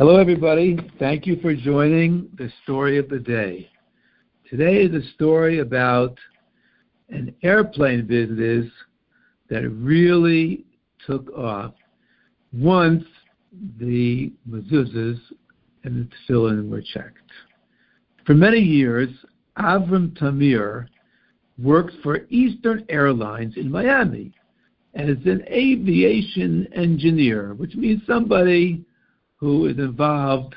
Hello, everybody. Thank you for joining the story of the day. Today is a story about an airplane business that really took off once the mezuzahs and the tefillin were checked. For many years, Avram Tamir worked for Eastern Airlines in Miami as an aviation engineer, which means somebody who is involved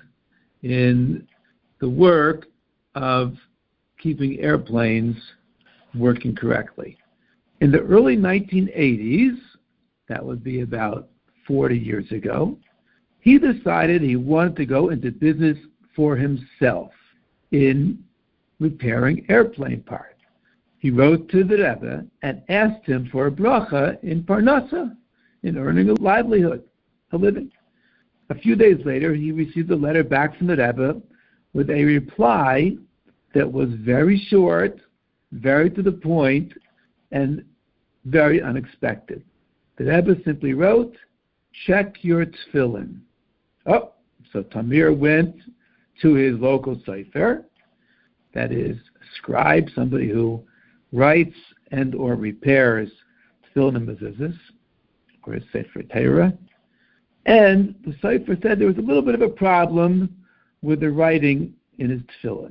in the work of keeping airplanes working correctly. In the early 1980s, that would be about 40 years ago, he decided he wanted to go into business for himself in repairing airplane parts. He wrote to the Rebbe and asked him for a bracha in Parnassa, in earning a livelihood, a living. A few days later, he received a letter back from the Rebbe with a reply that was very short, very to the point, and very unexpected. The Rebbe simply wrote, "Check your tefillin." Oh, so Tamir went to his local sefer, that is, a scribe, somebody who writes and or repairs tefillin and mezuzahs, or a sefer Torah. And the sefer said there was a little bit of a problem with the writing in his tefillin.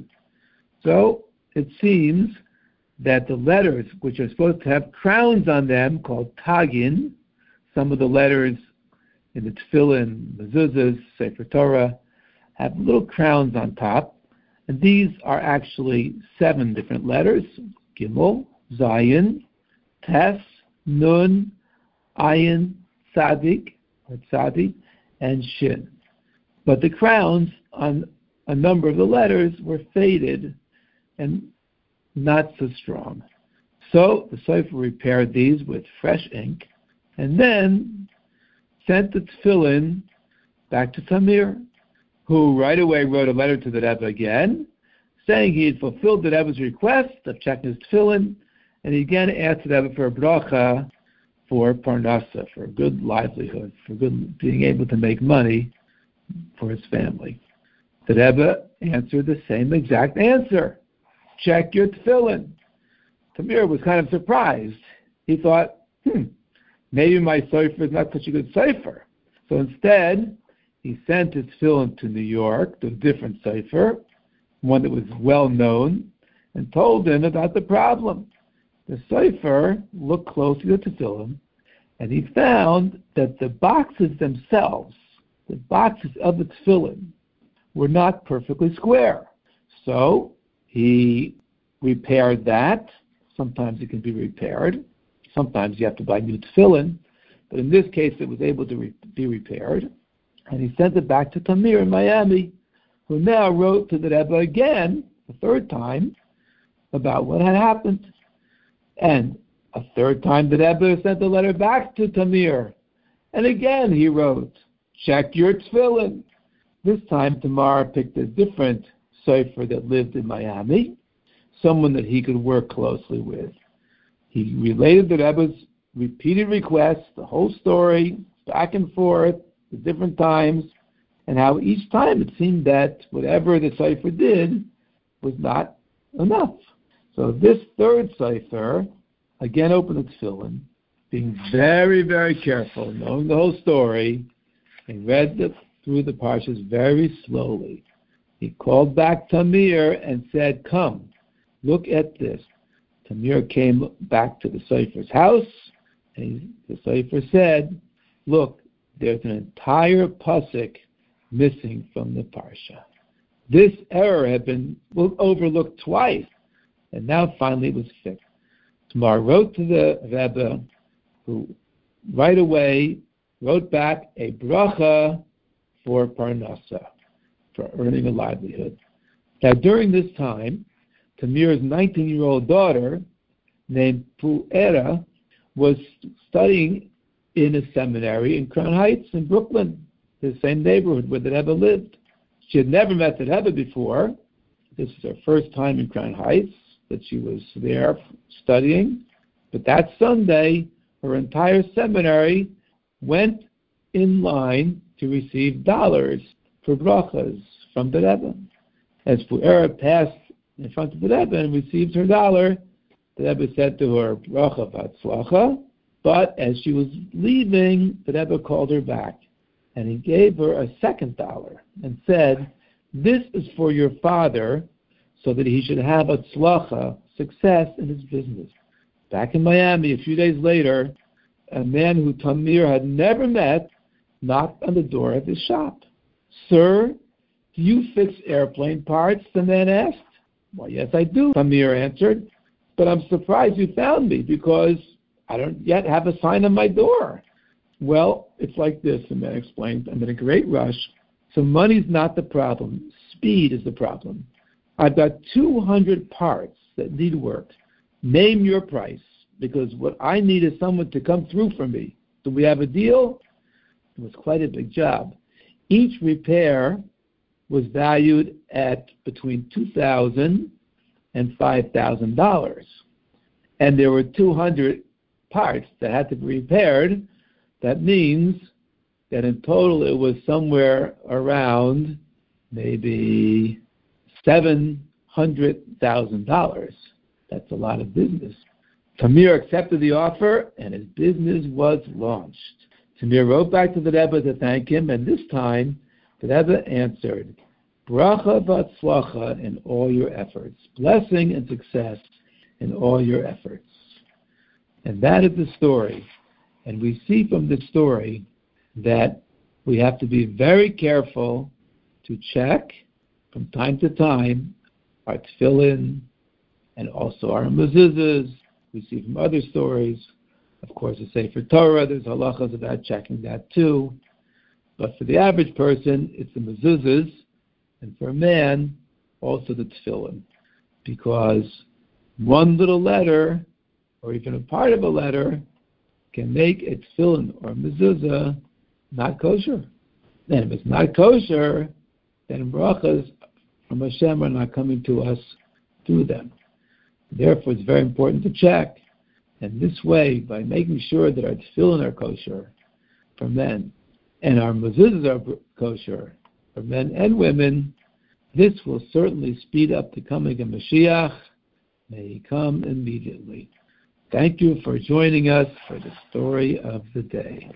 So it seems that the letters, which are supposed to have crowns on them, called tagin, some of the letters in the tefillin, mezuzahs, sefer Torah, have little crowns on top. And these are actually 7 different letters: Gimel, Zayin, Tes, Nun, Ayin, Tzadik, or Tzadi, and Shin. But the crowns on a number of the letters were faded and not so strong. So the sefer repaired these with fresh ink and then sent the tefillin back to Tamir, who right away wrote a letter to the Rebbe again, saying he had fulfilled the Rebbe's request of checking his tefillin, and he again asked the Rebbe for a bracha for Parnassa, for a good livelihood, for good being able to make money for his family. The Rebbe answered the same exact answer: check your tefillin. Tamir was kind of surprised. He thought, maybe my sefer is not such a good sefer. So instead, he sent his tefillin to New York, to a different sefer, one that was well known, and told him about the problem. The sefer looked closely at the tefillin, and he found that the boxes themselves, the boxes of the tefillin, were not perfectly square. So he repaired that. Sometimes it can be repaired. Sometimes you have to buy new tefillin. But in this case, it was able to be repaired. And he sent it back to Tamir in Miami, who now wrote to the Rebbe again, the third time, about what had happened. And a third time the Rebbe sent the letter back to Tamir. And again he wrote, check your tefillin. This time Tamar picked a different sefer that lived in Miami, someone that he could work closely with. He related the Rebbe's repeated requests, the whole story, back and forth, at different times, and how each time it seemed that whatever the sefer did was not enough. So this third sefer again opened the tefillin, being very, very careful, knowing the whole story, and read through the parshas very slowly. He called back Tamir and said, come, look at this. Tamir came back to the sefer's house, and the sefer said, look, there's an entire pasuk missing from the parsha. This error had been overlooked twice, and now finally it was fixed. Tamar wrote to the Rebbe, who right away wrote back a bracha for Parnassa, for earning a livelihood. Now during this time, Tamir's 19-year-old daughter, named Pu'era, was studying in a seminary in Crown Heights in Brooklyn, the same neighborhood where the Rebbe lived. She had never met the Rebbe before. This was her first time in Crown Heights that she was there studying. But that Sunday, her entire seminary went in line to receive dollars for brachas from the Rebbe. As Fu'era passed in front of the Rebbe and received her dollar, the Rebbe said to her, bracha v'atzlacha, but as she was leaving, the Rebbe called her back, and he gave her a second dollar and said, this is for your father, so that he should have a tzlacha, success in his business. Back in Miami, a few days later, a man who Tamir had never met knocked on the door of his shop. Sir, do you fix airplane parts? The man asked. Well, yes, I do, Tamir answered. But I'm surprised you found me because I don't yet have a sign on my door. Well, it's like this, the man explained. I'm in a great rush, so money's not the problem. Speed is the problem. I've got 200 parts that need work. Name your price, because what I need is someone to come through for me. Do we have a deal? It was quite a big job. Each repair was valued at between $2,000 and $5,000. And there were 200 parts that had to be repaired. That means that in total it was somewhere around maybe $700,000. That's a lot of business. Tamir accepted the offer, and his business was launched. Tamir wrote back to the Rebbe to thank him, and this time the Rebbe answered, bracha v'atzlacha in all your efforts, blessing and success in all your efforts. And that is the story. And we see from the story that we have to be very careful to check from time to time our tefillin and also our mezuzahs. We see from other stories, of course, the Sefer Torah, there's halachas about checking that too. But for the average person, it's the mezuzahs, and for a man, also the tefillin. Because one little letter, or even a part of a letter, can make a tefillin or a mezuzah not kosher. And if it's not kosher, then brachas from Hashem are not coming to us through them. Therefore, it's very important to check. And this way, by making sure that our tefillin are kosher for men, and our mezuzahs are kosher for men and women, this will certainly speed up the coming of Mashiach. May he come immediately. Thank you for joining us for the story of the day.